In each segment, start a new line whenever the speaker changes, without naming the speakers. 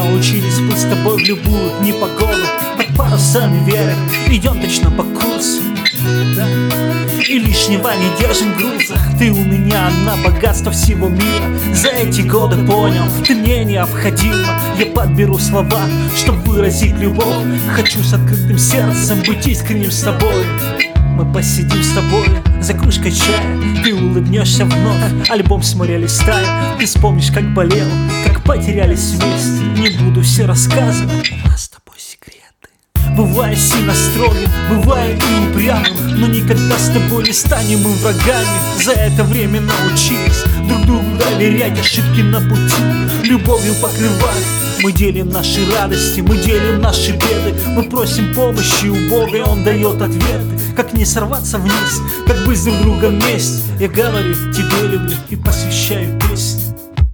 научились плыть с тобой в любую непогоду. Под парусами вверх идем точно по курсу, да? И лишнего не держим груза. Ты у меня на богатство всего мира. За эти годы понял, ты мне необходима. Я подберу слова, чтобы выразить любовь. Хочу с открытым сердцем быть искренним с тобой. Мы посидим с тобой за кружкой чая. Ты улыбнешься вновь, альбом с моря листая. Ты вспомнишь, как болел, как потерялись вместе. Не буду все рассказывать, у нас с тобой секреты. Бываю сильно строгим, бываю и упрямым, но никогда с тобой не станем мы врагами. За это время научились друг другу доверять, ошибки на пути любовью покрывать. Мы делим наши радости, мы делим наши беды. Мы просим помощи у Бога, и Он дает ответы. Как не сорваться вниз, как быть друг друга вместе. Я говорю, тебе люблю и посвящаю песни.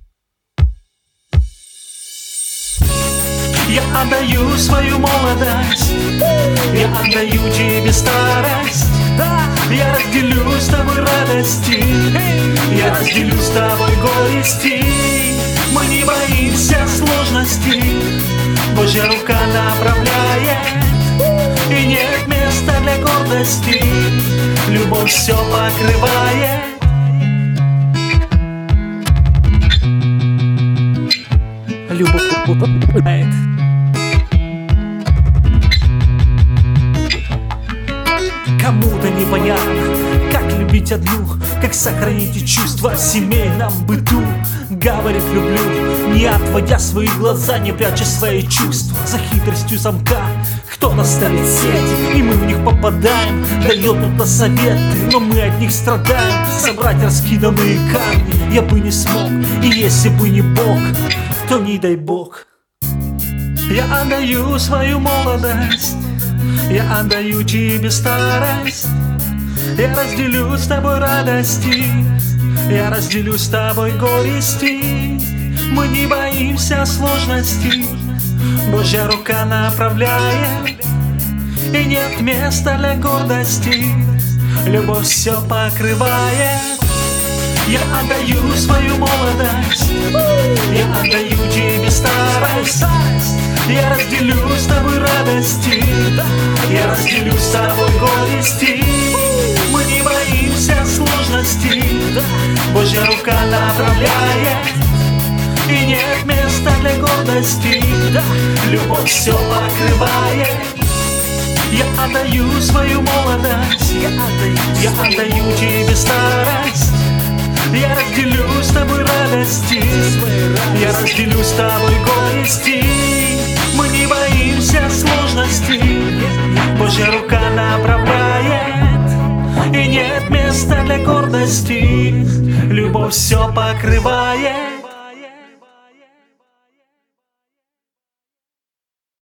Я отдаю свою молодость, я отдаю тебе старость. Я разделю с тобой радости, я разделю с тобой горести. Мы не боимся сложностей, Божья рука направляет, и нет места для гордости. Любовь все покрывает. Любовь покрывает. Кому-то непонятно, как любить одну, как сохранить и чувства в семейном быту. Говорит, люблю, не отводя свои глаза, не пряча свои чувства за хитростью замка. Кто-то ставит сеть, и мы в них попадаем, дает кто-то советы, но мы от них страдаем. Собрать раскиданные камни я бы не смог, и если бы не Бог, то не дай Бог. Я отдаю свою молодость, я отдаю тебе старость. Я разделю с тобой радости, я разделю с тобой горести. Мы не боимся сложностей, Божья рука направляет, и нет места для гордости. Любовь все покрывает. Я отдаю свою молодость, я отдаю тебе старость. Я разделю с тобой радости, я разделю с тобой горести. Мы не боимся сложностей, Божья рука направляет, и нет места для гордости. Любовь все покрывает. Я отдаю свою молодость, я отдаю тебе старость. Я разделю с тобой радости, я разделю с тобой горести. Мы не боимся сложностей, Божья рука направляет, и нет места для гордости. Любовь все покрывает.